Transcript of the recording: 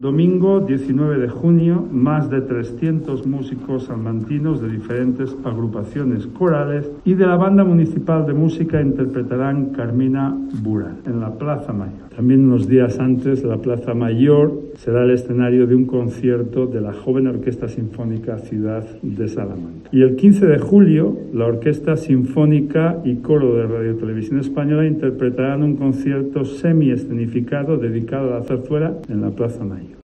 Domingo 19 de junio, más de 300 músicos salmantinos de diferentes agrupaciones corales y de la Banda Municipal de Música interpretarán Carmina Burana en la Plaza Mayor. También unos días antes, la Plaza Mayor será el escenario de un concierto de la joven Orquesta Sinfónica Ciudad de Salamanca. Y el 15 de julio, la Orquesta Sinfónica y Coro de Radio Televisión Española interpretarán un concierto semi-escenificado dedicado a la zarzuela en la Plaza Mayor.